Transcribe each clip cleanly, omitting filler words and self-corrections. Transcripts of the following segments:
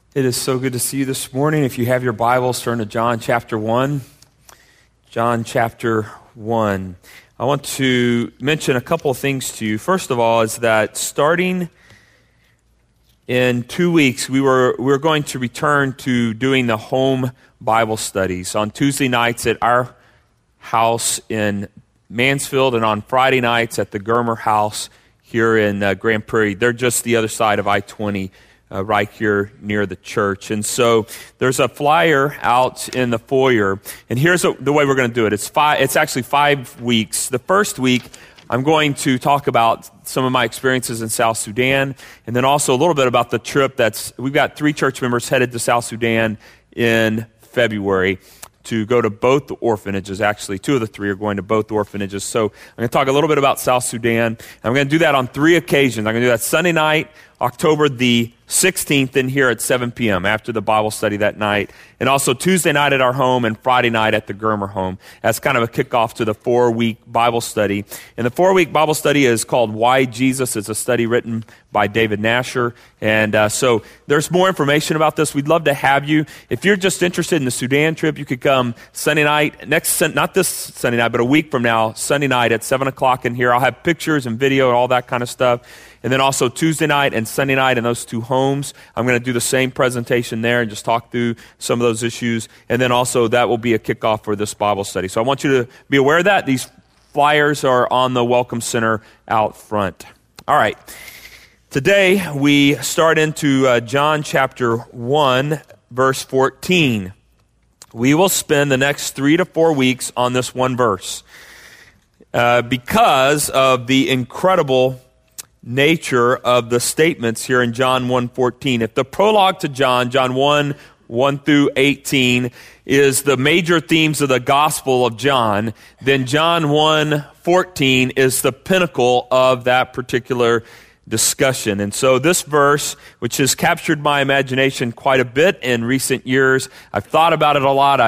It is so good to see you this morning. If you have your Bibles, turn to John chapter 1. John chapter 1. I want to mention a couple of things to you. First of all is that starting in 2 weeks, we're going to return to doing the home Bible studies on Tuesday nights at our house in Mansfield and on Friday nights at the Germer house here in Grand Prairie. They're just the other side of I-20. Right here near the church. And so there's a flyer out in the foyer, and here's the way we're going to do it. It's actually 5 weeks. The first week, I'm going to talk about some of my experiences in South Sudan, and then also a little bit about the trip we've got 3 church members headed to South Sudan in February to go to both the orphanages. Actually, 2 of the 3 are going to both orphanages. So I'm going to talk a little bit about South Sudan, and I'm going to do that on 3 occasions. I'm going to do that Sunday night, October the 16th, in here at 7 p.m. after the Bible study that night, and also Tuesday night at our home and Friday night at the Germer home as kind of a kickoff to the 4-week Bible study. And the 4-week Bible study is called Why Jesus. It's a study written by David Nasher. And so there's more information about this. We'd love to have you. If you're just interested in the Sudan trip, you could come Sunday night, not this Sunday night, but a week from now, Sunday night at 7 o'clock in here. I'll have pictures and video and all that kind of stuff. And then also Tuesday night and Sunday night in those 2 homes, I'm going to do the same presentation there and just talk through some of those issues. And then also that will be a kickoff for this Bible study. So I want you to be aware of that. These flyers are on the Welcome Center out front. All right. Today we start into John chapter 1, verse 14. We will spend the next 3 to 4 weeks on this one verse because of the incredible nature of the statements here in John 1:14. If the prologue to John 1 through 18, is the major themes of the Gospel of John, then John 1:14 is the pinnacle of that particular discussion. And so this verse, which has captured my imagination quite a bit in recent years, I've thought about it a lot.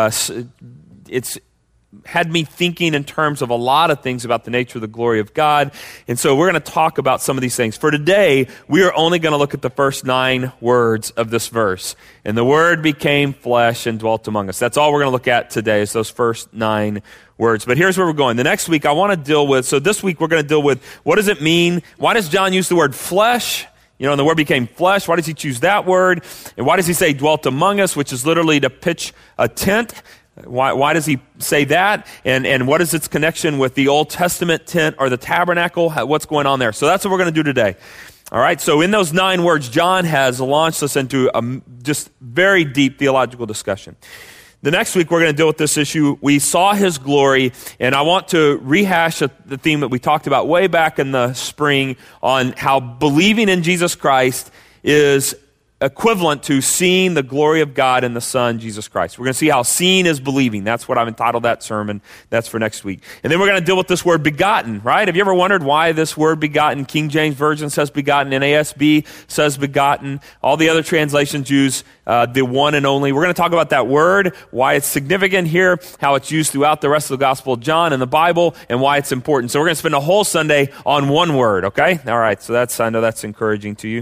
It's had me thinking in terms of a lot of things about the nature of the glory of God. And so we're going to talk about some of these things. For today, we are only going to look at the first 9 words of this verse. And the Word became flesh and dwelt among us. That's all we're going to look at today, is those first 9 words. But here's where we're going. The next week, I want to deal with, so this week we're going to deal with, what does it mean? Why does John use the word flesh? And the Word became flesh. Why does he choose that word? And why does he say dwelt among us, which is literally to pitch a tent? Why does he say that? And what is its connection with the Old Testament tent or the tabernacle? What's going on there? So that's what we're going to do today. All right, so in those 9 words, John has launched us into a just very deep theological discussion. The next week, we're going to deal with this issue. We saw his glory, and I want to rehash the theme that we talked about way back in the spring on how believing in Jesus Christ is equivalent to seeing the glory of God in the Son, Jesus Christ. We're going to see how seeing is believing. That's what I've entitled that sermon. That's for next week. And then we're going to deal with this word begotten, right? Have you ever wondered why this word begotten? King James Version says begotten. NASB says begotten. All the other translations use the one and only. We're going to talk about that word, why it's significant here, how it's used throughout the rest of the Gospel of John and the Bible, and why it's important. So we're going to spend a whole Sunday on one word, okay? All right, so I know that's encouraging to you.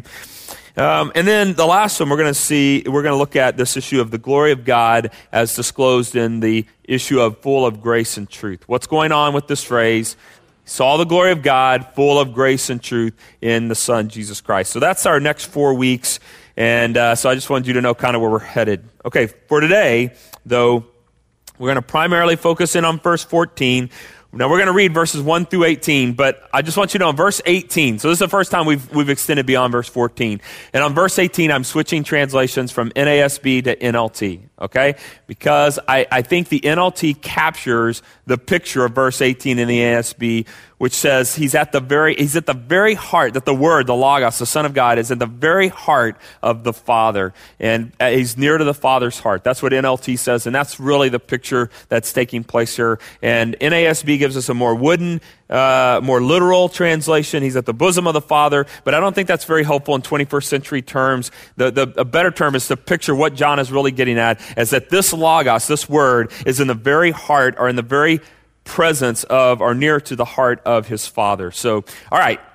And then the last one we're going to look at this issue of the glory of God as disclosed in the issue of full of grace and truth. What's going on with this phrase? Saw the glory of God, full of grace and truth in the Son, Jesus Christ. So that's our next 4 weeks. And so I just wanted you to know kind of where we're headed. Okay, for today, though, we're going to primarily focus in on verse 14. Now, we're going to read verses 1 through 18, but I just want you to know in verse 18, so this is the first time we've extended beyond verse 14. And on verse 18, I'm switching translations from NASB to NLT, okay? Because I think the NLT captures the picture of verse 18 in the NASB, which says he's at the very heart, that the Word, the Logos, the Son of God, is at the very heart of the Father. And he's near to the Father's heart. That's what NLT says, and that's really the picture that's taking place here. And NASB gives us a more wooden, more literal translation. He's at the bosom of the Father, but I don't think that's very helpful in 21st century terms. A better term is to picture what John is really getting at, is that this Logos, this Word, is in the very heart, or in the very presence of, or near to the heart of his Father. So, all right,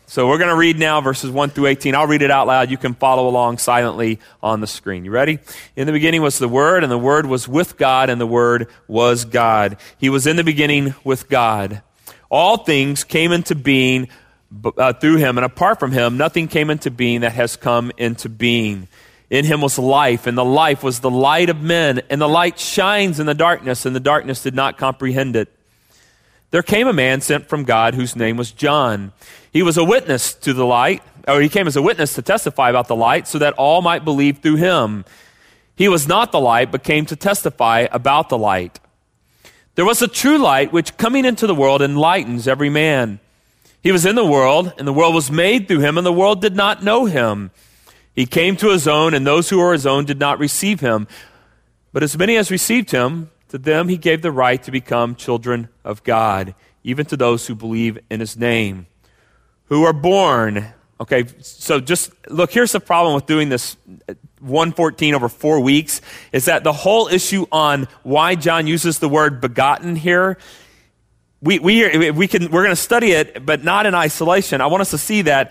So we're going to read now verses 1 through 18. I'll read it out loud. You can follow along silently on the screen. You ready? In the beginning was the Word, and the Word was with God, and the Word was God. He was in the beginning with God. All things came into being through him, and apart from him, nothing came into being that has come into being. In him was life, and the life was the light of men, and the light shines in the darkness, and the darkness did not comprehend it. There came a man sent from God whose name was John. He was a witness to the light, or he came as a witness to testify about the light, so that all might believe through him. He was not the light, but came to testify about the light. There was a true light, which coming into the world enlightens every man. He was in the world, and the world was made through him, and the world did not know him. He came to his own, and those who were his own did not receive him. But as many as received him, to them he gave the right to become children of God, even to those who believe in his name, who are born. Okay, so just look, here's the problem with doing this 1:14 over 4 weeks, is that the whole issue on why John uses the word begotten here, we're going to study it, but not in isolation. I want us to see that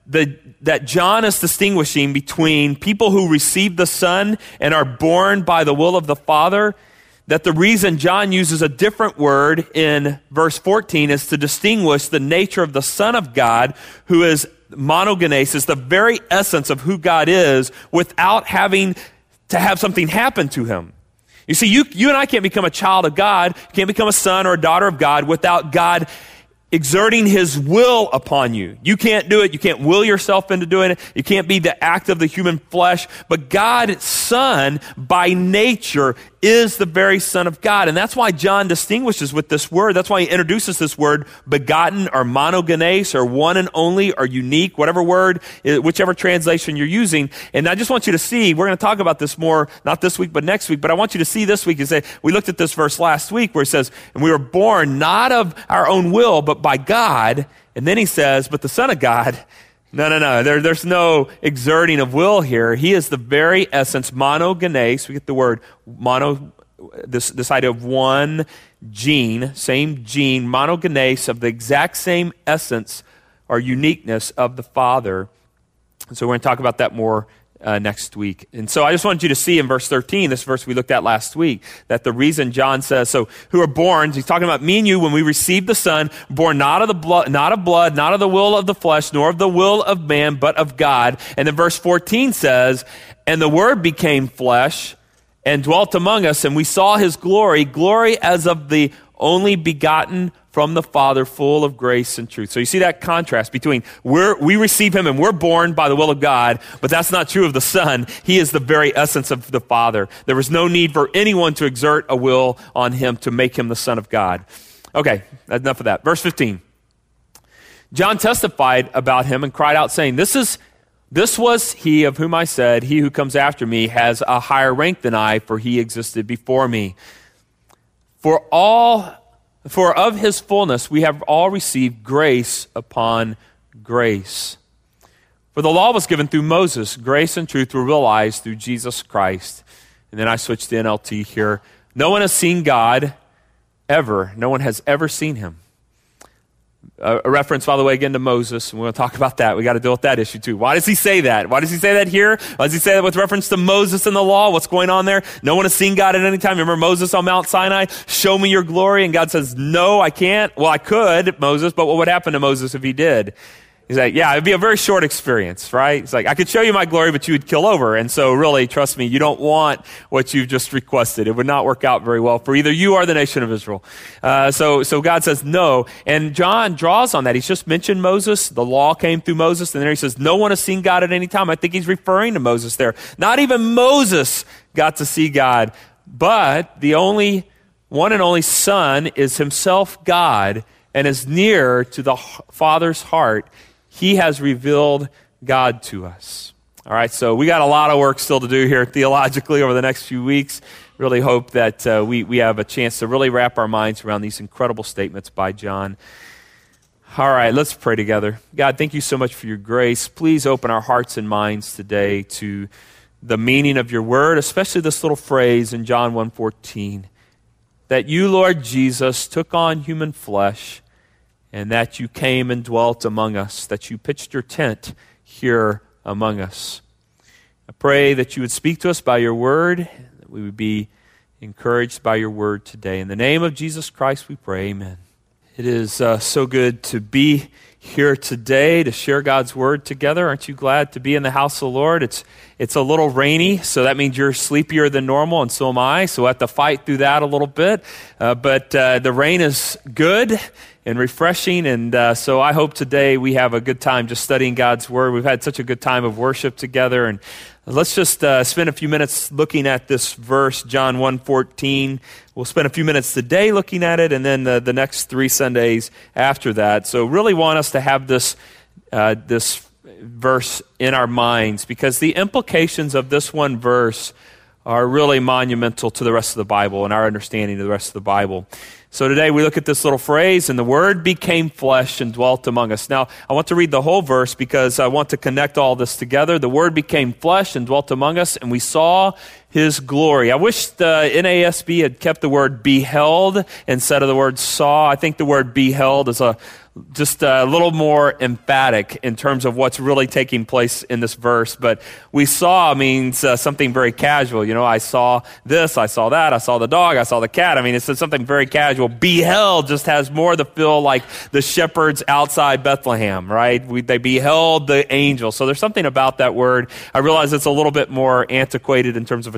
John is distinguishing between people who receive the Son and are born by the will of the Father. That the reason John uses a different word in verse 14 is to distinguish the nature of the Son of God, who is monogenes, is the very essence of who God is, without having to have something happen to him. You see, you and I can't become a child of God, can't become a son or a daughter of God without God exerting his will upon you. You can't do it. You can't will yourself into doing it. You can't be the act of the human flesh. But God's Son, by nature, is the very Son of God. And that's why John distinguishes with this word. That's why he introduces this word begotten or monogenes or one and only or unique, whatever word, whichever translation you're using. And I just want you to see, we're going to talk about this more, not this week, but next week. But I want you to see this week, we looked at this verse last week where it says, and we were born not of our own will, but by God. And then he says, but the Son of God, no. There's no exerting of will here. He is the very essence, monogenes. We get the word mono, this idea of one gene, same gene, monogenes, of the exact same essence or uniqueness of the Father. And so we're going to talk about that more next week. And so I just wanted you to see in verse 13, this verse we looked at last week, that the reason John says, so who are born, he's talking about me and you when we received the Son, born not of the blood, not of the will of the flesh, nor of the will of man, but of God. And then verse 14 says, and the Word became flesh and dwelt among us, and we saw his glory as of the only begotten from the Father, full of grace and truth. So you see that contrast between we receive him and we're born by the will of God, but that's not true of the Son. He is the very essence of the Father. There was no need for anyone to exert a will on him to make him the Son of God. Okay, enough of that. Verse 15. John testified about him and cried out, saying, This was he of whom I said, he who comes after me has a higher rank than I, for he existed before me. For of his fullness we have all received grace upon grace. For the law was given through Moses. Grace and truth were realized through Jesus Christ. And then I switched to NLT here. No one has seen God ever. No one has ever seen him. A reference, by the way, again to Moses, and we're going to talk about that. We got to deal with that issue too. Why does he say that? Why does he say that here? Why does he say that with reference to Moses and the law? What's going on there? No one has seen God at any time. Remember Moses on Mount Sinai? Show me your glory. And God says, no, I can't. Well, I could, Moses, but what would happen to Moses if he did? He's like, yeah, it'd be a very short experience, right? It's like, I could show you my glory, but you would kill over. And so really, trust me, you don't want what you've just requested. It would not work out very well for either you or the nation of Israel. So God says no. And John draws on that. He's just mentioned Moses. The law came through Moses. And then he says, no one has seen God at any time. I think he's referring to Moses there. Not even Moses got to see God. But the only one and only Son is himself God and is near to the Father's heart. He has revealed God to us. All right, so we got a lot of work still to do here theologically over the next few weeks. Really hope that we have a chance to really wrap our minds around these incredible statements by John. All right, let's pray together. God, thank you so much for your grace. Please open our hearts and minds today to the meaning of your word, especially this little phrase in John 1:14, that you, Lord Jesus, took on human flesh and that you came and dwelt among us, that you pitched your tent here among us. I pray that you would speak to us by your word, that we would be encouraged by your word today. In the name of Jesus Christ we pray, amen. It is so good to be here today to share God's word together. Aren't you glad to be in the house of the Lord? It's a little rainy, so that means you're sleepier than normal, and so am I, so I have to fight through that a little bit. But the rain is good and refreshing, and so I hope today we have a good time just studying God's word. We've had such a good time of worship together, and let's just spend a few minutes looking at this verse, John 1:14. We'll spend a few minutes today looking at it, and then the next 3 Sundays after that. So really want us to have this verse in our minds, because the implications of this one verse are really monumental to the rest of the Bible and our understanding of the rest of the Bible. So today we look at this little phrase, and the Word became flesh and dwelt among us. Now, I want to read the whole verse because I want to connect all this together. The Word became flesh and dwelt among us, and we saw His glory. I wish the NASB had kept the word beheld instead of the word saw. I think the word beheld is just a little more emphatic in terms of what's really taking place in this verse. But we saw means something very casual. You know, I saw this, I saw that, I saw the dog, I saw the cat. I mean, it's something very casual. Beheld just has more the feel like the shepherds outside Bethlehem, right? They beheld the angel. So there's something about that word. I realize it's a little bit more antiquated in terms of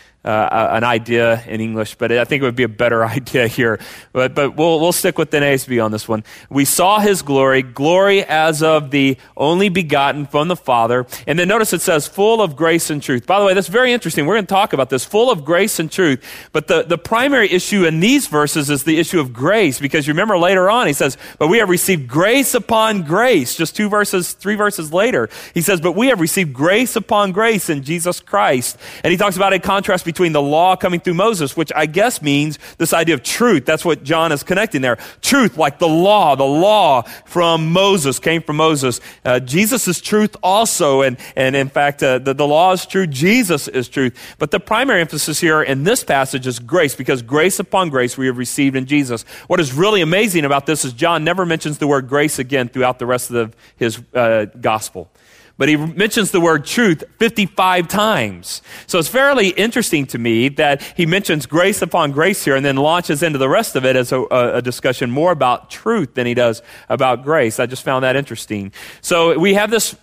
an idea in English, but I think it would be a better idea here. But we'll stick with the NASB on this one. We saw His glory as of the only begotten from the Father. And then notice it says, full of grace and truth. By the way, that's very interesting. We're going to talk about this, full of grace and truth. But the primary issue in these verses is the issue of grace, because you remember later on, he says, but we have received grace upon grace. Just 3 verses later, he says, but we have received grace upon grace in Jesus Christ. And he talks about a contrast between the law coming through Moses, which I guess means this idea of truth. That's what John is connecting there. Truth, like the law from Moses, came from Moses. Jesus is truth also, and in fact, the law is true, Jesus is truth. But the primary emphasis here in this passage is grace, because grace upon grace we have received in Jesus. What is really amazing about this is John never mentions the word grace again throughout the rest of his gospel. But he mentions the word truth 55 times. So it's fairly interesting to me that he mentions grace upon grace here and then launches into the rest of it as a discussion more about truth than he does about grace. I just found that interesting. So we have this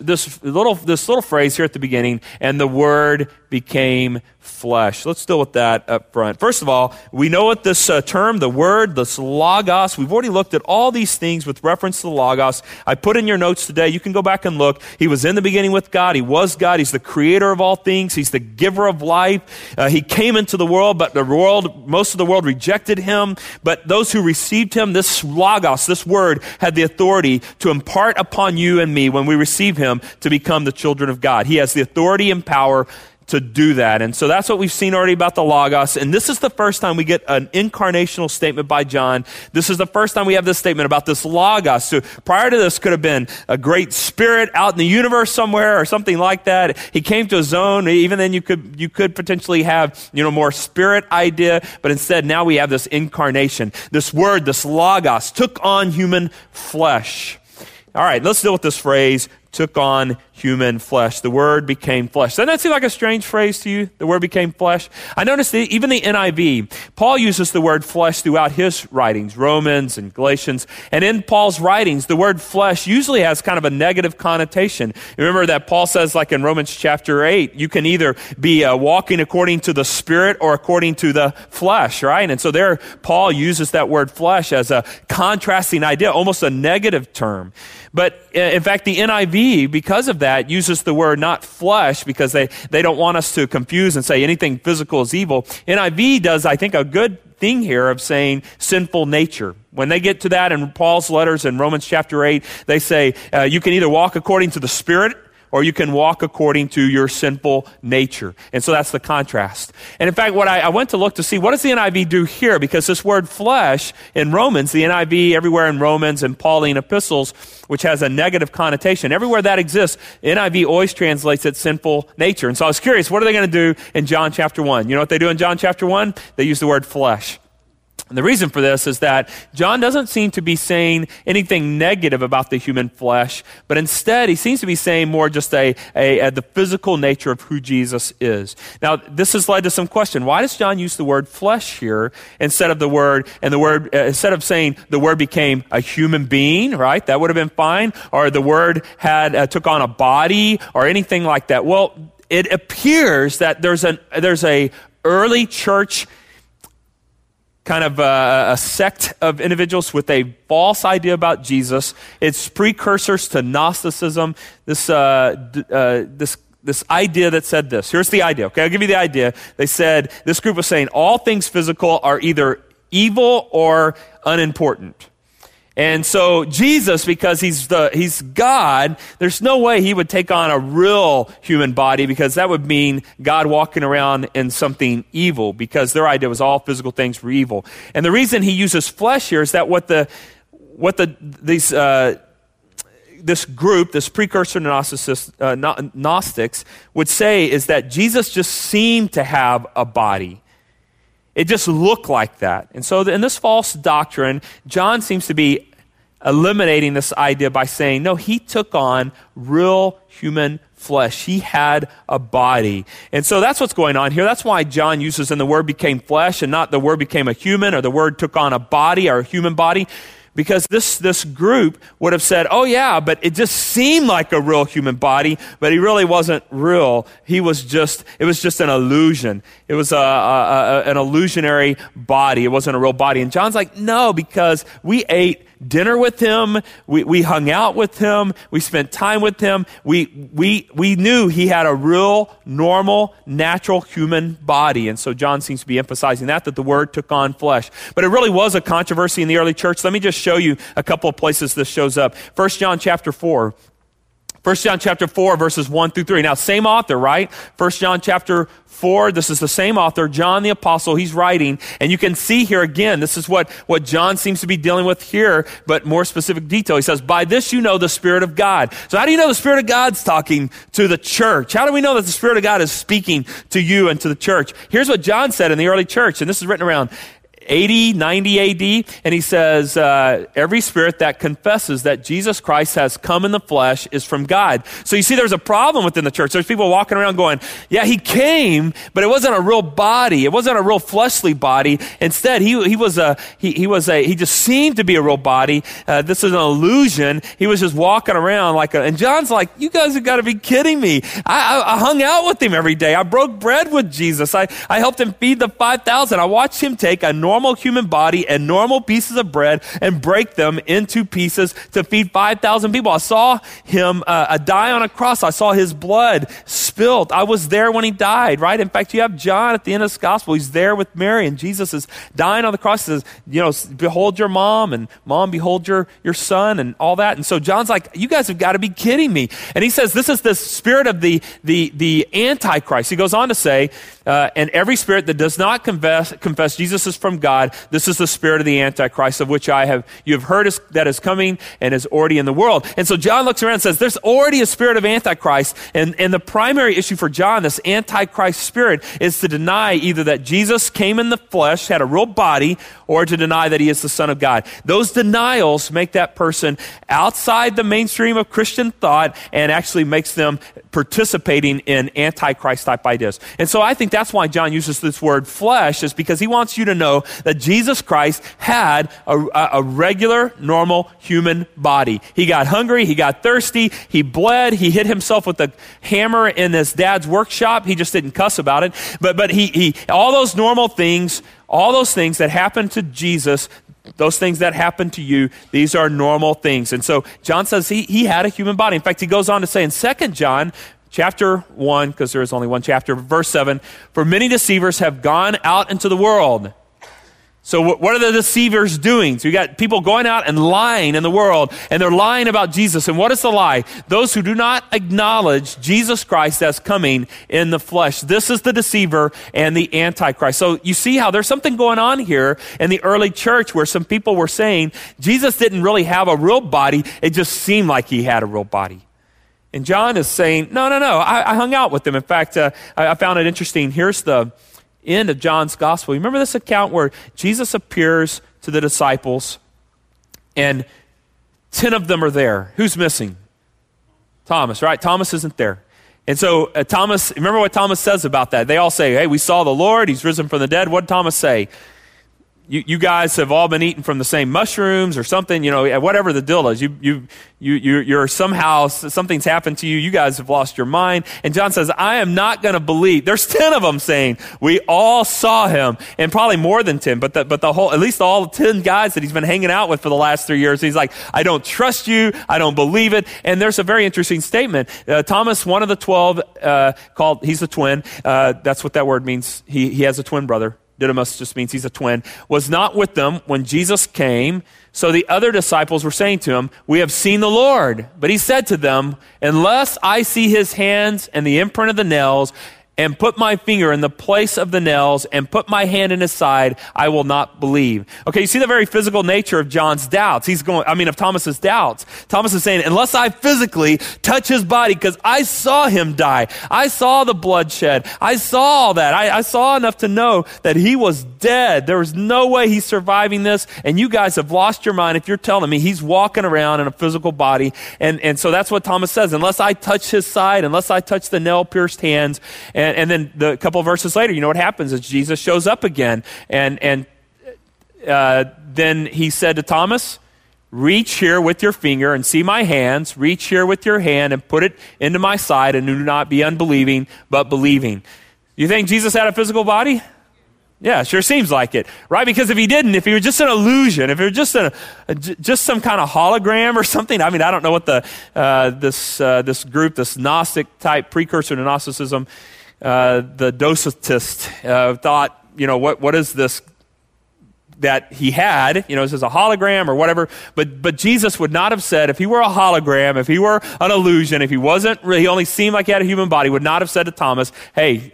little phrase here at the beginning, and the Word became flesh. Let's deal with that up front. First of all, we know what this term, the word, this logos, we've already looked at all these things with reference to the logos. I put in your notes today, you can go back and look. He was in the beginning with God. He was God. He's the creator of all things. He's the giver of life. He came into the world, but most of the world rejected him. But those who received him, this logos, this word, had the authority to impart upon you and me when we receive him to become the children of God. He has the authority and power to do that. And so that's what we've seen already about the Logos. And this is the first time we get an incarnational statement by John. This is the first time we have this statement about this Logos. So prior to this could have been a great spirit out in the universe somewhere or something like that. He came to his own. Even then you could potentially have, more spirit idea. But instead now we have this incarnation. This word, this Logos, took on human flesh. All right, let's deal with this phrase, took on human flesh. The Word became flesh. Doesn't that seem like a strange phrase to you? The Word became flesh? I noticed that even the NIV, Paul uses the word flesh throughout his writings, Romans and Galatians. And in Paul's writings, the word flesh usually has kind of a negative connotation. Remember that Paul says, like in Romans chapter 8, you can either be walking according to the Spirit or according to the flesh, right? And so there, Paul uses that word flesh as a contrasting idea, almost a negative term. But in fact, the NIV, because of that, uses the word not flesh because they don't want us to confuse and say anything physical is evil. NIV does, I think, a good thing here of saying sinful nature. When they get to that in Paul's letters in Romans chapter 8, they say you can either walk according to the Spirit or you can walk according to your sinful nature. And so that's the contrast. And in fact, what I went to look to see, what does the NIV do here? Because this word flesh in Romans, the NIV everywhere in Romans and Pauline epistles, which has a negative connotation, everywhere that exists, NIV always translates it sinful nature. And so I was curious, what are they going to do in John chapter 1? You know what they do in John chapter 1? They use the word flesh. And the reason for this is that John doesn't seem to be saying anything negative about the human flesh, but instead he seems to be saying more just the physical nature of who Jesus is. Now, this has led to some question. Why does John use the word flesh here instead of instead of saying the word became a human being, right? That would have been fine. Or the word took on a body or anything like that. Well, it appears that there's a early church kind of a sect of individuals with a false idea about Jesus. It's precursors to Gnosticism, this idea that said this. Here's the idea, okay? I'll give you the idea. They said, this group was saying all things physical are either evil or unimportant. And so Jesus, because he's God, there's no way he would take on a real human body, because that would mean God walking around in something evil, because their idea was all physical things were evil. And the reason he uses flesh here is that this group, this precursor Gnostics, would say is that Jesus just seemed to have a body. It just looked like that. And so in this false doctrine, John seems to be eliminating this idea by saying, no, he took on real human flesh. He had a body. And so that's what's going on here. That's why John uses, and the word became flesh, and not the word became a human, or the word took on a body or a human body. Because this group would have said, oh yeah, but it just seemed like a real human body, but he really wasn't real. It was just an illusion. It was an illusionary body. It wasn't a real body. And John's like, no, because we ate dinner with him, we hung out with him, we spent time with him, we knew he had a real, normal, natural human body. And so John seems to be emphasizing that the word took on flesh. But it really was a controversy in the early church. Let me just show you a couple of places this shows up. 1 John chapter 4. 1 John chapter 4, verses 1 through 3. Now, same author, right? 1 John chapter 4, this is the same author, John the Apostle, he's writing. And you can see here again, this is what John seems to be dealing with here, but more specific detail. He says, by this you know the Spirit of God. So how do you know the Spirit of God's talking to the church? How do we know that the Spirit of God is speaking to you and to the church? Here's what John said in the early church, and this is written around 80, 90 AD, and he says, every spirit that confesses that Jesus Christ has come in the flesh is from God. So you see there's a problem within the church. There's people walking around going, yeah, he came, but it wasn't a real body. It wasn't a real fleshly body. Instead, he just seemed to be a real body. This is an illusion. He was just walking around and John's like, you guys have got to be kidding me. I hung out with him every day. I broke bread with Jesus. I helped him feed the 5,000. I watched him take a normal human body and normal pieces of bread and break them into pieces to feed 5,000 people. I saw him die on a cross. I saw his blood spilled. I was there when he died, right? In fact, you have John at the end of this gospel. He's there with Mary, and Jesus is dying on the cross. He says, behold your mom, and mom, behold your son, and all that. And so John's like, you guys have got to be kidding me. And he says, this is the spirit of the Antichrist. He goes on to say, and every spirit that does not confess Jesus is from God, this is the spirit of the Antichrist, of which you have heard that is coming and is already in the world. And so John looks around and says, there's already a spirit of Antichrist. And the primary issue for John, this Antichrist spirit, is to deny either that Jesus came in the flesh, had a real body, or to deny that he is the Son of God. Those denials make that person outside the mainstream of Christian thought and actually makes them participating in Antichrist type ideas. And so I think that's why John uses this word flesh, is because he wants you to know that Jesus Christ had a regular, normal human body. He got hungry, he got thirsty, he bled, he hit himself with a hammer in his dad's workshop. He just didn't cuss about it. But he all those normal things, all those things that happened to Jesus, those things that happen to you, these are normal things. And so John says he had a human body. In fact, he goes on to say in 2 John chapter 1, because there is only one chapter, verse 7, for many deceivers have gone out into the world. So what are the deceivers doing? So you got people going out and lying in the world, and they're lying about Jesus. And what is the lie? Those who do not acknowledge Jesus Christ as coming in the flesh. This is the deceiver and the Antichrist. So you see how there's something going on here in the early church where some people were saying Jesus didn't really have a real body. It just seemed like he had a real body. And John is saying, no, I hung out with him. In fact, I found it interesting. Here's the end of John's gospel. You remember this account where Jesus appears to the disciples and 10 of them are there. Who's missing? Thomas, right? Thomas isn't there. And so Thomas, remember what Thomas says about that? They all say, hey, we saw the Lord. He's risen from the dead. What did Thomas say? You guys have all been eating from the same mushrooms or something, whatever the deal is. You're somehow, something's happened to you. You guys have lost your mind. And John says, I am not going to believe. There's 10 of them saying, we all saw him. And probably more than 10, but the whole, at least all 10 guys that he's been hanging out with for the last 3 years. He's like, I don't trust you. I don't believe it. And there's a very interesting statement. Thomas, one of the 12, he's the twin. That's what that word means. He has a twin brother. Didymus just means he's a twin, was not with them when Jesus came. So the other disciples were saying to him, we have seen the Lord. But he said to them, unless I see his hands and the imprint of the nails, and put my finger in the place of the nails, and put my hand in his side, I will not believe. Okay, you see the very physical nature of John's doubts. Of Thomas's doubts. Thomas is saying, unless I physically touch his body, because I saw him die. I saw the bloodshed. I saw all that. I saw enough to know that he was dead. There was no way he's surviving this, and you guys have lost your mind if you're telling me he's walking around in a physical body. And so that's what Thomas says, unless I touch his side, unless I touch the nail-pierced hands. And then a couple of verses later, you know what happens is Jesus shows up again. And then he said to Thomas, reach here with your finger and see my hands. Reach here with your hand and put it into my side, and do not be unbelieving, but believing. You think Jesus had a physical body? Yeah, sure seems like it, right? Because if he didn't, if he was just an illusion, if it was just some kind of hologram or something, I don't know what this group, this Gnostic type precursor to Gnosticism, the Docetists thought, what is this that he had? Is this a hologram or whatever? But Jesus would not have said, if he were a hologram, if he were an illusion, if he only seemed like he had a human body, would not have said to Thomas, hey,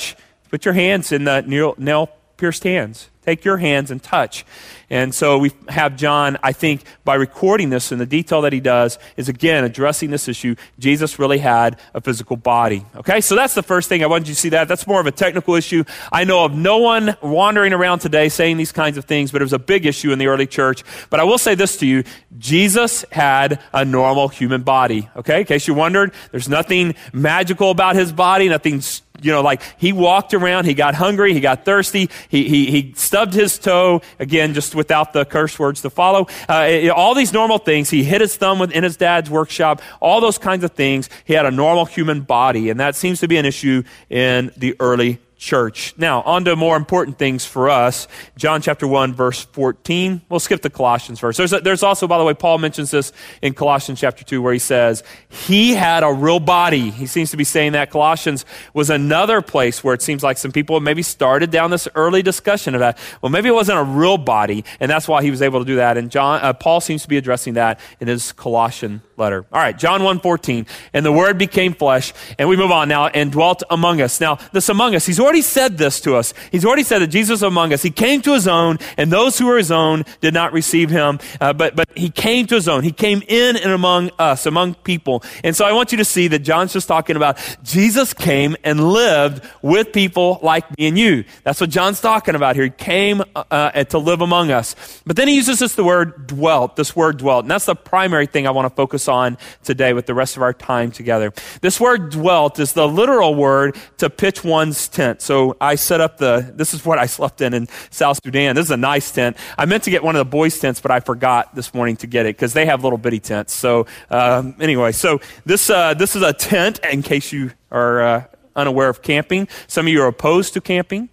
put your hands in the nail-pierced hands. Take your hands and touch. And so we have John, I think, by recording this in the detail that he does, is again addressing this issue. Jesus really had a physical body. Okay, so that's the first thing. I wanted you to see that. That's more of a technical issue. I know of no one wandering around today saying these kinds of things, but it was a big issue in the early church. But I will say this to you. Jesus had a normal human body. Okay, in case you wondered, there's nothing magical about his body, nothing like he walked around, he got hungry, he got thirsty, he stubbed his toe, again, just without the curse words to follow. All these normal things. He hit his thumb in his dad's workshop, all those kinds of things. He had a normal human body, and that seems to be an issue in the early church. Now, on to more important things for us. John chapter 1, verse 14. We'll skip the Colossians verse. There's also, by the way, Paul mentions this in Colossians chapter 2, where he says, he had a real body. He seems to be saying that. Colossians was another place where it seems like some people maybe started down this early discussion of that. Well, maybe it wasn't a real body, and that's why he was able to do that. And Paul seems to be addressing that in his Colossian letter. All right, John 1:14. And the Word became flesh, and we move on now, and dwelt among us. Now, this among us, he's already said this to us. He's already said that Jesus was among us. He came to his own, and those who were his own did not receive him. But he came to his own. He came in and among us, among people. And so I want you to see that John's just talking about Jesus came and lived with people like me and you. That's what John's talking about here. He came to live among us. But then he uses this word dwelt. And that's the primary thing I want to focus on today with the rest of our time together. This word dwelt is the literal word to pitch one's tent. So I set up this is what I slept in South Sudan. This is a nice tent. I meant to get one of the boys' tents, but I forgot this morning to get it because they have little bitty tents. So anyway, so this is a tent in case you are unaware of camping. Some of you are opposed to camping.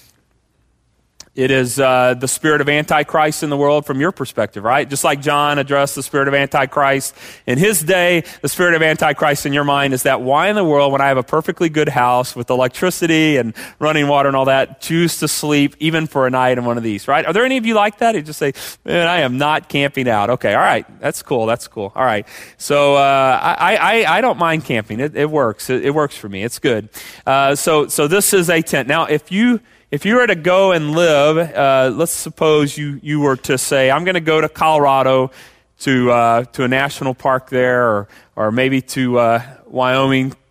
It is the spirit of Antichrist in the world from your perspective, right? Just like John addressed the spirit of Antichrist in his day, the spirit of Antichrist in your mind is that why in the world, when I have a perfectly good house with electricity and running water and all that, choose to sleep even for a night in one of these, right? Are there any of you like that? You just say, man, I am not camping out. Okay, all right, that's cool. All right, so I don't mind camping. It works. It works for me. It's good. So this is a tent. Now, if you were to go and live, let's suppose you were to say, I'm going to go to Colorado to a national park there, or maybe to Wyoming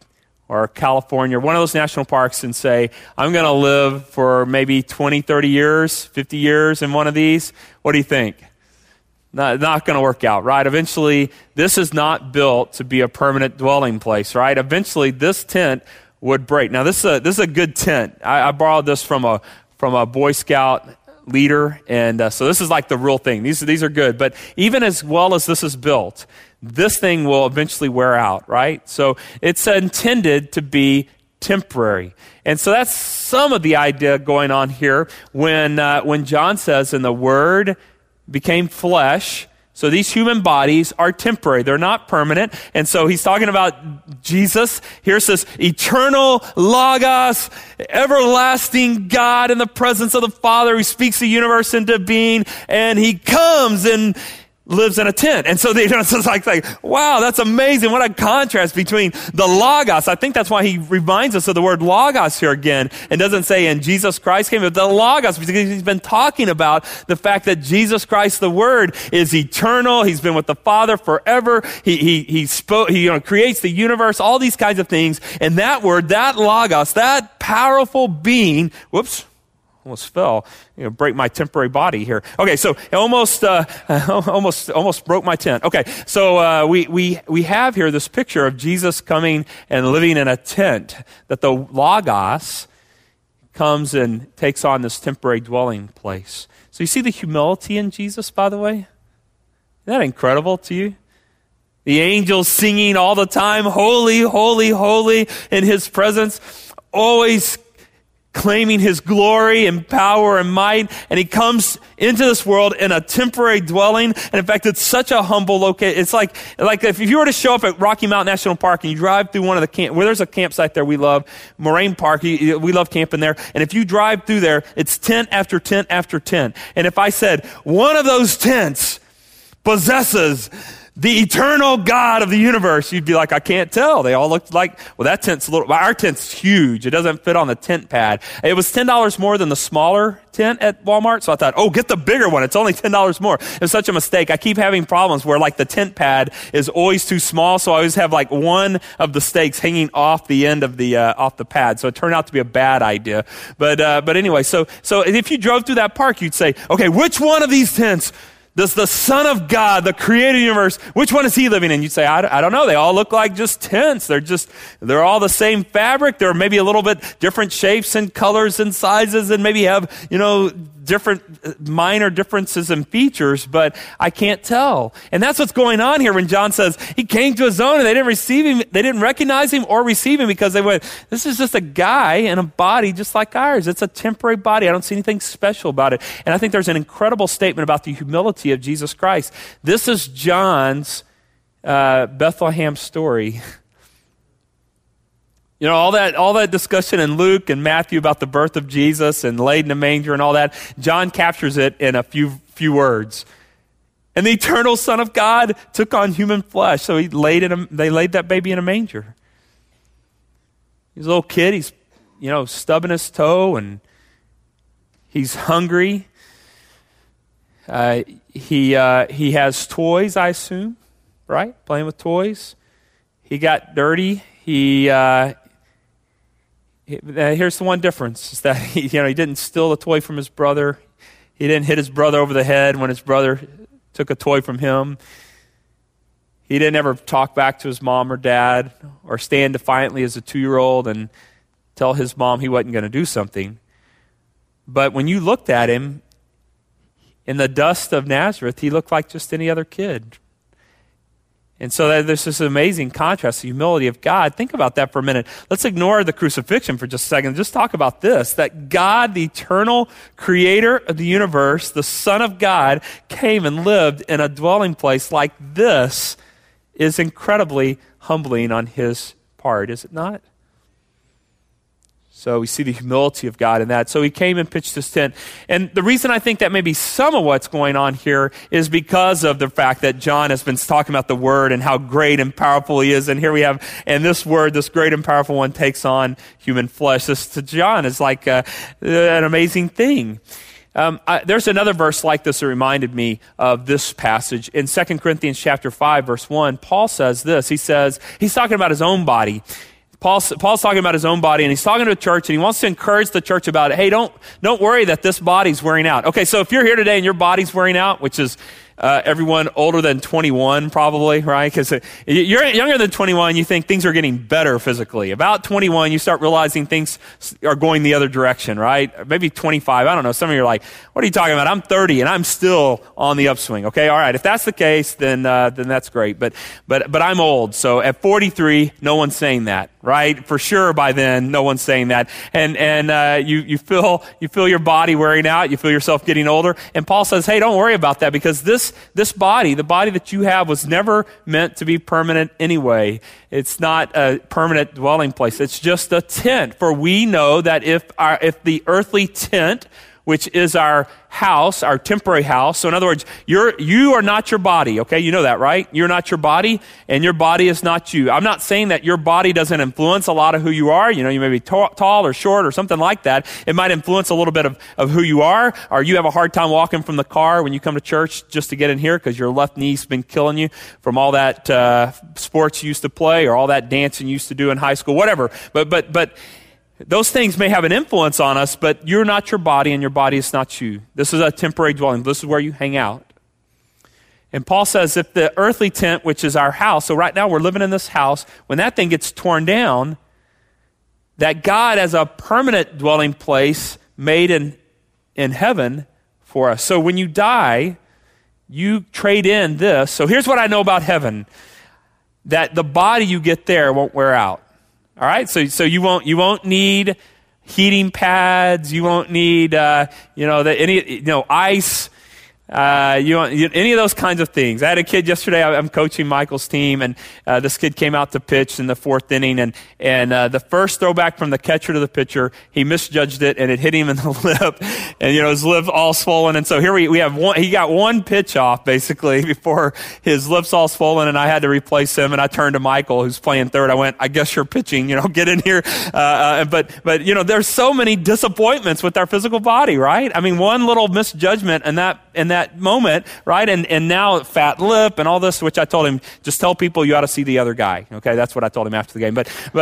or California, or one of those national parks, and say, I'm going to live for maybe 20, 30 years, 50 years in one of these, what do you think? Not going to work out, right? Eventually, this is not built to be a permanent dwelling place, right? Eventually, this tent would break. Now, this is a good tent. I borrowed this from a Boy Scout leader, and so this is like the real thing. These are good, but even as well as this is built, this thing will eventually wear out, right? So it's intended to be temporary. And so that's some of the idea going on here when John says, and the Word became flesh. So these human bodies are temporary. They're not permanent. And so he's talking about Jesus. Here's this eternal Logos, everlasting God in the presence of the Father who speaks the universe into being. And he comes and lives in a tent. And so it's like, wow, that's amazing. What a contrast between the Logos. I think that's why he reminds us of the word Logos here again and doesn't say, and Jesus Christ came, but the Logos, because he's been talking about the fact that Jesus Christ, the Word, is eternal. He's been with the Father forever. He creates the universe, all these kinds of things. And that Word, that Logos, that powerful being, almost fell, break my temporary body here. Okay, so almost broke my tent. Okay, so we have here this picture of Jesus coming and living in a tent, that the Logos comes and takes on this temporary dwelling place. So you see the humility in Jesus, by the way? Isn't that incredible to you? The angels singing all the time, holy, holy, holy, in his presence, always claiming his glory and power and might, and he comes into this world in a temporary dwelling. And in fact, it's such a humble location. It's like if you were to show up at Rocky Mountain National Park and you drive through one of the where there's a campsite there we love, Moraine Park, we love camping there. And if you drive through there, it's tent after tent after tent. And if I said one of those tents possesses the eternal God of the universe, you'd be like, I can't tell. They all look like, well, that tent's our tent's huge. It doesn't fit on the tent pad. It was $10 more than the smaller tent at Walmart. So I thought, get the bigger one. It's only $10 more. It's such a mistake. I keep having problems where the tent pad is always too small. So I always have one of the stakes hanging off the end of off the pad. So it turned out to be a bad idea. But anyway, so if you drove through that park, you'd say, okay, which one of these tents does the Son of God, the creator of the universe, which one is he living in? You'd say, I don't know. They all look like just tents. They're all the same fabric. They're maybe a little bit different shapes and colors and sizes and maybe have, different minor differences in features, but I can't tell. And that's what's going on here when John says he came to his own and they didn't receive him. They didn't recognize him or receive him because they went, this is just a guy in a body just like ours. It's a temporary body. I don't see anything special about it. And I think there's an incredible statement about the humility of Jesus Christ. This is John's Bethlehem story. All that discussion in Luke and Matthew about the birth of Jesus and laid in a manger and all that, John captures it in a few words. And the eternal Son of God took on human flesh, so they laid that baby in a manger. He's a little kid, he's stubbing his toe and he's hungry. He has toys, I assume, right? Playing with toys. He got dirty. Here's the one difference, is that he didn't steal a toy from his brother. He didn't hit his brother over the head when his brother took a toy from him. He didn't ever talk back to his mom or dad or stand defiantly as a 2-year-old and tell his mom he wasn't going to do something. But when you looked at him in the dust of Nazareth, he looked like just any other kid. And so there's this amazing contrast, the humility of God. Think about that for a minute. Let's ignore the crucifixion for just a second. Just talk about this, that God, the eternal creator of the universe, the Son of God, came and lived in a dwelling place like this is incredibly humbling on his part, is it not? So we see the humility of God in that. So he came and pitched his tent. And the reason I think that may be some of what's going on here is because of the fact that John has been talking about the Word and how great and powerful he is. And here we have, and this Word, this great and powerful one, takes on human flesh. This to John is like an amazing thing. There's another verse like this that reminded me of this passage. In 2 Corinthians chapter 5, verse 1, Paul says this. He says, he's talking about his own body. Paul's talking about his own body, and he's talking to a church, and he wants to encourage the church about it. Hey, don't worry that this body's wearing out. Okay, so if you're here today and your body's wearing out, which is everyone older than 21 probably, right? Because you're younger than 21, you think things are getting better physically. About 21, you start realizing things are going the other direction, right? Maybe 25, I don't know. Some of you are like, what are you talking about? I'm 30 and I'm still on the upswing. Okay, all right. If that's the case, then that's great. But I'm old, so at 43, no one's saying that, right? For sure by then, no one's saying that. And you feel your body wearing out, you feel yourself getting older. And Paul says, hey, don't worry about that, because this body, the body that you have, was never meant to be permanent anyway. It's not a permanent dwelling place. It's just a tent. For we know that if the earthly tent, which is our house, our temporary house. So in other words, you are not your body, okay? You know that, right? You're not your body, and your body is not you. I'm not saying that your body doesn't influence a lot of who you are. You know, you may be tall or short or something like that. It might influence a little bit of who you are, or you have a hard time walking from the car when you come to church just to get in here because your left knee's been killing you from all that sports you used to play or all that dancing you used to do in high school, whatever. But those things may have an influence on us, but you're not your body, and your body is not you. This is a temporary dwelling. This is where you hang out. And Paul says if the earthly tent, which is our house, so right now we're living in this house, when that thing gets torn down, that God has a permanent dwelling place made in heaven for us. So when you die, you trade in this. So here's what I know about heaven, that the body you get there won't wear out. All right, so you won't need heating pads. You won't need ice. You won't any of those kinds of things. I had a kid yesterday. I'm coaching Michael's team, and this kid came out to pitch in the fourth inning, and the first throwback from the catcher to the pitcher, he misjudged it, and it hit him in the lip, and his lip's all swollen. And so here we have one. He got one pitch off basically before his lip's all swollen, and I had to replace him. And I turned to Michael, who's playing third. I went, I guess you're pitching. Get in here. But there's so many disappointments with our physical body, right? I mean, one little misjudgment in that moment, right? And now fat lip and all this, which I told him, just tell people you ought to see the other guy. Okay, that's what I told him after the game.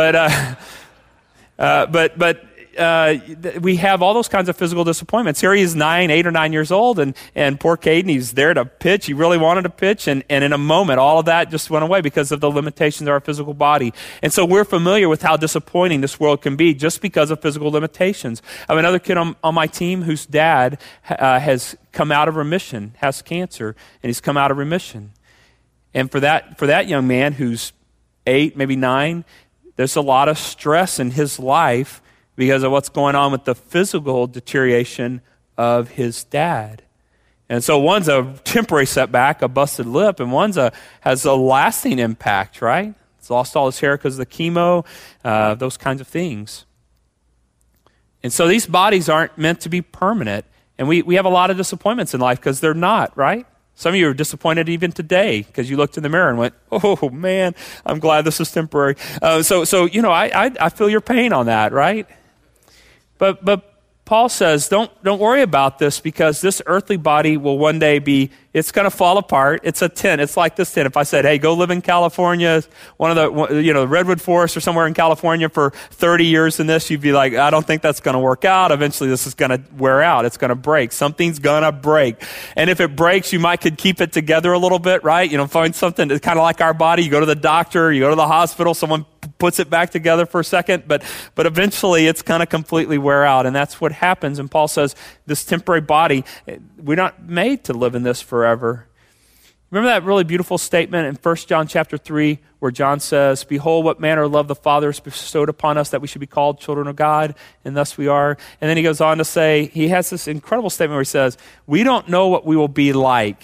But we have all those kinds of physical disappointments. Here he is 8 or 9 years old, and poor Caden, he's there to pitch. He really wanted to pitch, and in a moment, all of that just went away because of the limitations of our physical body. And so we're familiar with how disappointing this world can be just because of physical limitations. I have another kid on my team whose dad has come out of remission, has cancer, and he's come out of remission. And for that young man who's 8, maybe 9, there's a lot of stress in his life because of what's going on with the physical deterioration of his dad. And so one's a temporary setback, a busted lip, and one's has a lasting impact, right? He's lost all his hair because of the chemo, those kinds of things. And so these bodies aren't meant to be permanent. And we have a lot of disappointments in life because they're not, right? Some of you are disappointed even today because you looked in the mirror and went, oh man, I'm glad this is temporary. I feel your pain on that, right? But Paul says, don't worry about this, because this earthly body will one day it's going to fall apart. It's a tent. It's like this tent. If I said, hey, go live in California, one of the redwood forest or somewhere in California for 30 years in this, you'd be like, I don't think that's going to work out. Eventually this is going to wear out. It's going to break. Something's going to break. And if it breaks, you could keep it together a little bit, right? Find something that's kind of like our body. You go to the doctor, you go to the hospital, someone puts it back together for a second, but eventually it's going to completely wear out, and that's what happens. And Paul says this temporary body, we're not made to live in this forever. Remember that really beautiful statement in 1 John chapter 3 where John says, behold, what manner of love the Father has bestowed upon us, that we should be called children of God, and thus we are. And then he goes on to say, he has this incredible statement where he says, we don't know what we will be like,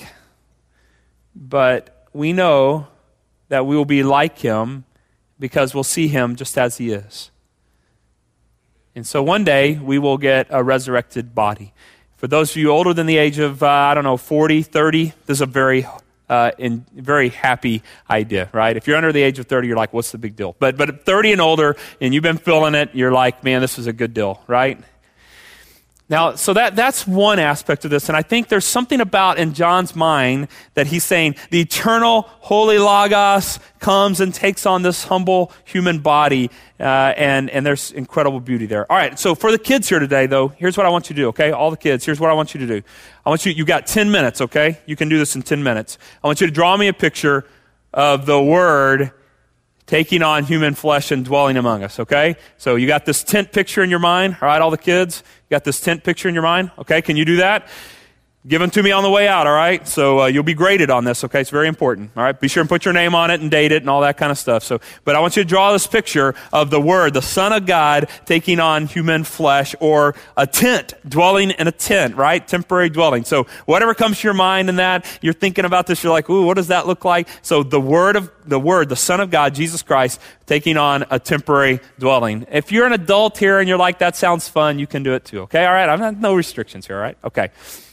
but we know that we will be like him, because we'll see him just as he is. And so one day we will get a resurrected body. For those of you older than the age of, 40, 30, this is a very happy idea, right? If you're under the age of 30, you're like, what's the big deal? But at 30 and older, and you've been feeling it, you're like, man, this is a good deal, right? Now, so that's one aspect of this, and I think there's something about in John's mind that he's saying the eternal holy Logos comes and takes on this humble human body, and there's incredible beauty there. All right, so for the kids here today, though, here's what I want you to do, okay? All the kids, here's what I want you to do. You got 10 minutes, okay? You can do this in 10 minutes. I want you to draw me a picture of the Word taking on human flesh and dwelling among us, okay? So you got this tent picture in your mind, all right, all the kids? You got this tent picture in your mind? Okay, can you do that? Give them to me on the way out, all right? So you'll be graded on this, okay? It's very important, all right? Be sure and put your name on it and date it and all that kind of stuff. But I want you to draw this picture of the Word, the Son of God taking on human flesh, or a tent, dwelling in a tent, right? Temporary dwelling. So whatever comes to your mind in that, you're thinking about this, you're like, ooh, what does that look like? So the Word, the Son of God, Jesus Christ, taking on a temporary dwelling. If you're an adult here and you're like, that sounds fun, you can do it too, okay? All right, I'm not, no restrictions here, all right? Okay.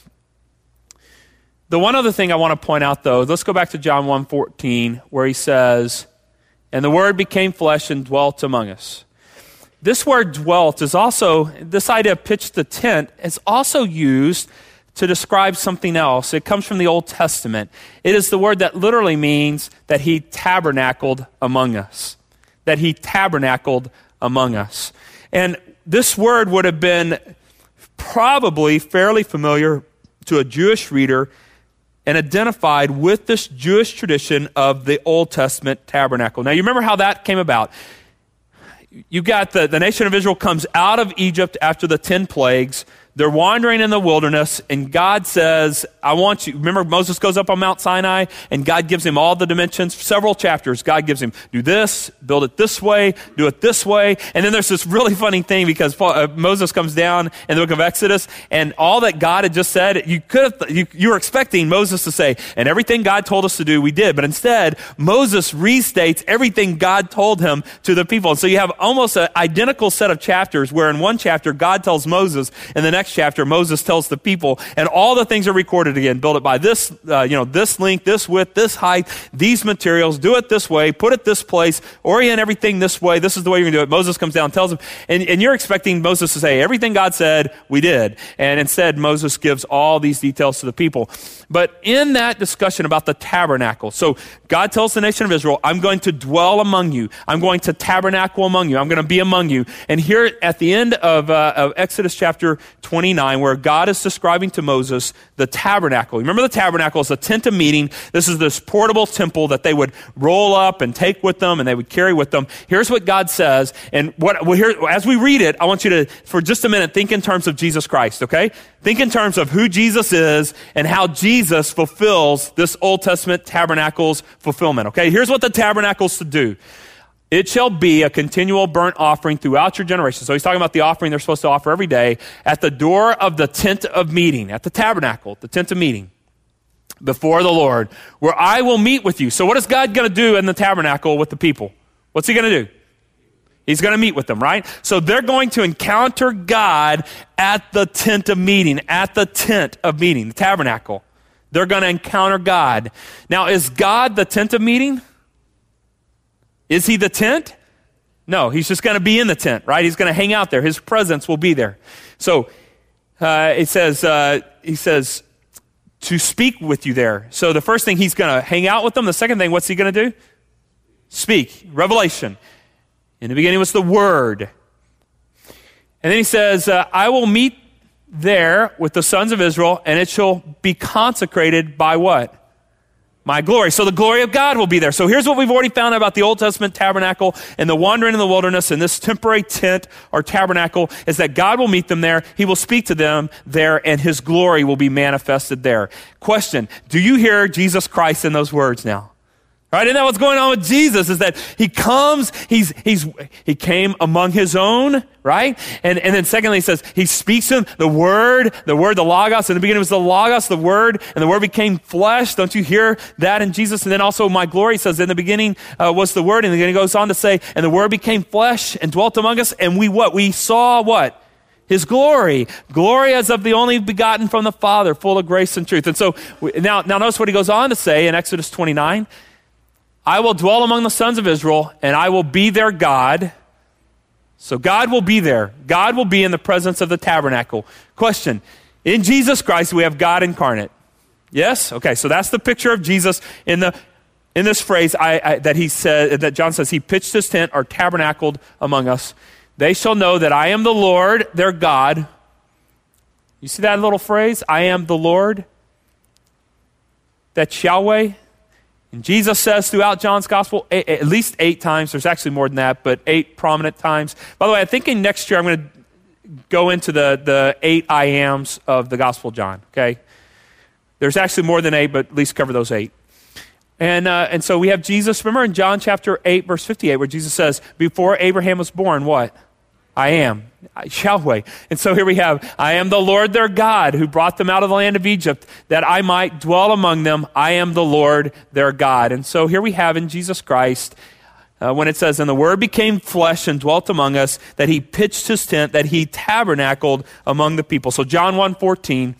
The one other thing I want to point out, though, let's go back to John 1:14, where he says, and the Word became flesh and dwelt among us. This word dwelt is also, this idea of pitched the tent is also used to describe something else. It comes from the Old Testament. It is the word that literally means that he tabernacled among us. That he tabernacled among us. And this word would have been probably fairly familiar to a Jewish reader and identified with this Jewish tradition of the Old Testament tabernacle. Now, you remember how that came about. You got the nation of Israel comes out of Egypt after the 10 plagues. They're wandering in the wilderness, and God says, I want you. Remember, Moses goes up on Mount Sinai, and God gives him all the dimensions. Several chapters, God gives him, do this, build it this way, do it this way. And then there's this really funny thing, because Moses comes down in the book of Exodus, and all that God had just said, you were expecting Moses to say, and everything God told us to do, we did. But instead, Moses restates everything God told him to the people. And so you have almost an identical set of chapters, where in one chapter, God tells Moses, and the next chapter, Moses tells the people, and all the things are recorded again. Build it by this, this length, this width, this height, these materials, do it this way, put it this place, orient everything this way, this is the way you're going to do it. Moses comes down and tells them, and you're expecting Moses to say, everything God said, we did. And instead, Moses gives all these details to the people. But in that discussion about the tabernacle, so God tells the nation of Israel, I'm going to dwell among you. I'm going to tabernacle among you. I'm going to be among you. And here at the end of Exodus chapter 29, where God is describing to Moses the tabernacle. Remember, the tabernacle is a tent of meeting. This is this portable temple that they would roll up and take with them, and they would carry with them. Here's what God says, and as we read it, I want you to, for just a minute, think in terms of Jesus Christ, okay? Think in terms of who Jesus is and how Jesus fulfills this Old Testament tabernacle's fulfillment, okay? Here's what the tabernacle's to do. It shall be a continual burnt offering throughout your generations. So he's talking about the offering they're supposed to offer every day at the door of the tent of meeting, at the tabernacle, the tent of meeting, before the Lord, where I will meet with you. So what is God going to do in the tabernacle with the people? What's he going to do? He's going to meet with them, right? So they're going to encounter God at the tent of meeting, the tabernacle. They're going to encounter God. Now, is God the tent of meeting? Is he the tent? No, he's just going to be in the tent, right? He's going to hang out there. His presence will be there. So he says to speak with you there. So the first thing, he's going to hang out with them. The second thing, what's he going to do? Speak. Revelation. In the beginning was the Word. And then he says, I will meet there with the sons of Israel, and it shall be consecrated by what? My glory. So the glory of God will be there. So here's what we've already found out about the Old Testament tabernacle and the wandering in the wilderness and this temporary tent or tabernacle is that God will meet them there. He will speak to them there, and his glory will be manifested there. Question, do you hear Jesus Christ in those words now? Right? Isn't that what's going on with Jesus? Is that he comes, he came among his own, right? And then secondly, he says, he speaks to them, the word, the Logos. In the beginning was the Logos, the Word, and the Word became flesh. Don't you hear that in Jesus? And then also my glory says, in the beginning was the Word. And then he goes on to say, and the Word became flesh and dwelt among us. And we saw what? His glory as of the only begotten from the Father, full of grace and truth. And so now notice what he goes on to say in Exodus 29. I will dwell among the sons of Israel, and I will be their God, So God will be there. God will be in the presence of the tabernacle. Question, in Jesus Christ we have God incarnate. Yes? Okay, so that's the picture of Jesus in this phrase that he said, that John says, he pitched his tent or tabernacled among us. They shall know that I am the Lord, their God. You see that little phrase? I am the Lord. That's Yahweh. And Jesus says throughout John's gospel, at least 8 times, there's actually more than that, but 8 prominent times. By the way, I'm thinking next year I'm going to go into the 8 I ams of the Gospel of John, okay? There's actually more than 8, but at least cover those 8. And so we have Jesus, remember in John chapter 8, verse 58, where Jesus says, before Abraham was born, what? I am, Yahweh. And so here we have, I am the Lord their God who brought them out of the land of Egypt that I might dwell among them. I am the Lord their God. And so here we have in Jesus Christ, when it says, and the Word became flesh and dwelt among us, that he pitched his tent, that he tabernacled among the people. So John 1:14,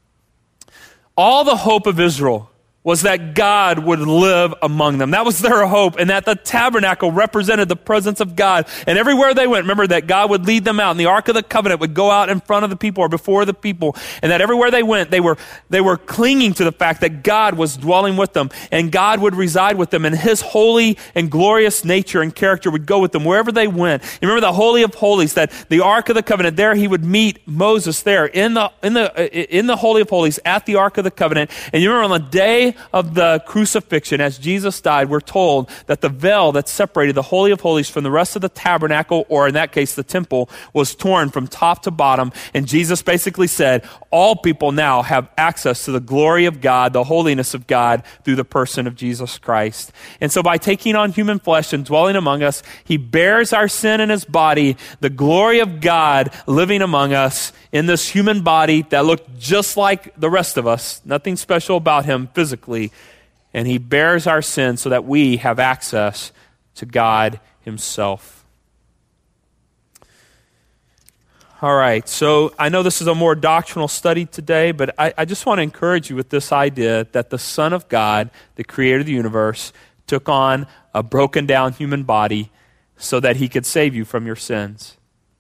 all the hope of Israel was that God would live among them. That was their hope, and that the tabernacle represented the presence of God. And everywhere they went, remember that God would lead them out, and the Ark of the Covenant would go out in front of the people or before the people, and that everywhere they went, they were clinging to the fact that God was dwelling with them, and God would reside with them, and his holy and glorious nature and character would go with them wherever they went. You remember the Holy of Holies, that the Ark of the Covenant, there he would meet Moses there in the Holy of Holies at the Ark of the Covenant. And you remember on the day of the crucifixion, as Jesus died, we're told that the veil that separated the Holy of Holies from the rest of the tabernacle, or in that case the temple, was torn from top to bottom. And Jesus basically said, all people now have access to the glory of God, the holiness of God, through the person of Jesus Christ. And so by taking on human flesh and dwelling among us, he bears our sin in his body, the glory of God living among us in this human body that looked just like the rest of us, nothing special about him physically. And he bears our sin so that we have access to God himself. All right, so I know this is a more doctrinal study today, but I just want to encourage you with this idea that the Son of God, the creator of the universe, took on a broken down human body so that he could save you from your sins.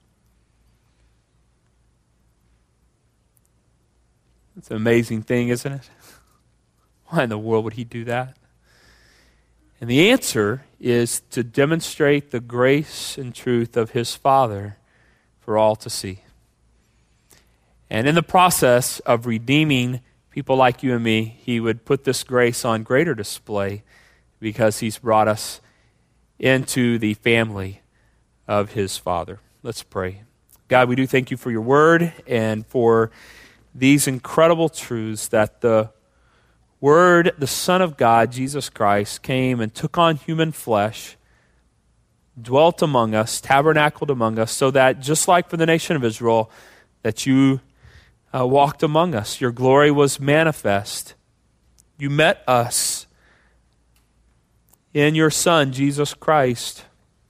It's an amazing thing, isn't it? Why in the world would he do that? And the answer is to demonstrate the grace and truth of his Father for all to see. And in the process of redeeming people like you and me, he would put this grace on greater display because he's brought us into the family of his Father. Let's pray. God, we do thank you for your word and for these incredible truths that the Word, the Son of God, Jesus Christ, came and took on human flesh, dwelt among us, tabernacled among us, so that just like for the nation of Israel, that you walked among us. Your glory was manifest. You met us in your Son, Jesus Christ.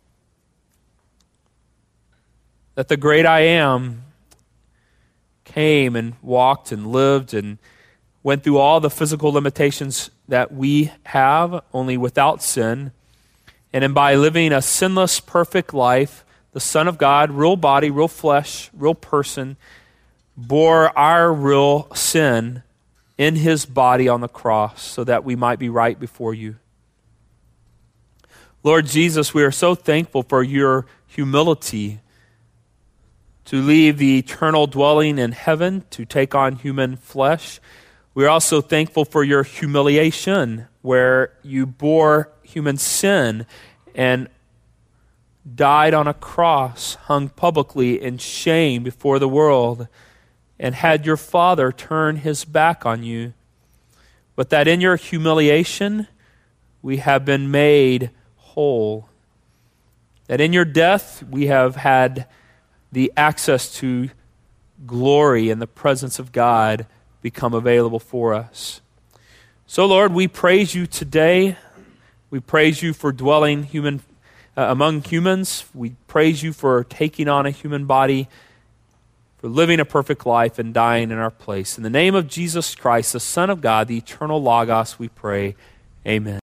That the great I Am came and walked and lived and went through all the physical limitations that we have, only without sin. And by living a sinless, perfect life, the Son of God, real body, real flesh, real person, bore our real sin in his body on the cross so that we might be right before you. Lord Jesus, we are so thankful for your humility to leave the eternal dwelling in heaven, to take on human flesh. We're also thankful for your humiliation, where you bore human sin and died on a cross, hung publicly in shame before the world, and had your Father turn his back on you. But that in your humiliation, we have been made whole. That in your death, we have had the access to glory and the presence of God become available for us. So, Lord, we praise you today. We praise you for dwelling among humans. We praise you for taking on a human body, for living a perfect life and dying in our place. In the name of Jesus Christ, the Son of God, the eternal Logos, we pray. Amen.